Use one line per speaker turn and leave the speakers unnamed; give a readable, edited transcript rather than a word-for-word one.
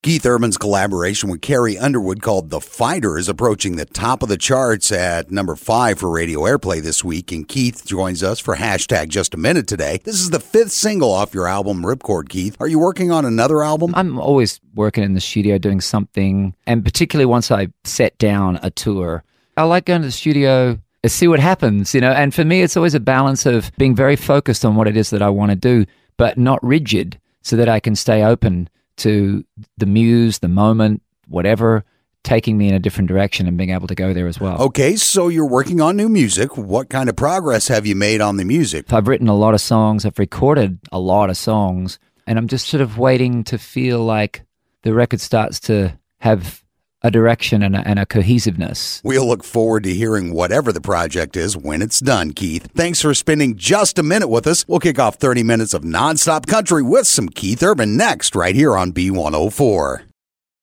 Keith Urban's collaboration with Carrie Underwood called The Fighter is approaching the top of the charts at number 5 for radio airplay this week, and Keith joins us for hashtag Just a Minute today. This is the 5th single off your album, Ripcord, Keith. Are you working on another album?
I'm always working in the studio doing something, and particularly once I set down a tour, I like going to the studio to see what happens, and for me it's always a balance of being very focused on what it is that I want to do, but not rigid, so that I can stay open to the muse, the moment, whatever, taking me in a different direction and being able to go there as well.
Okay, so you're working on new music. What kind of progress have you made on the music?
I've written a lot of songs, I've recorded a lot of songs, and I'm just sort of waiting to feel like the record starts to have a direction and a cohesiveness.
We'll look forward to hearing whatever the project is when it's done, Keith. Thanks for spending just a minute with us. We'll kick off 30 minutes of nonstop country with some Keith Urban next, right here on B104.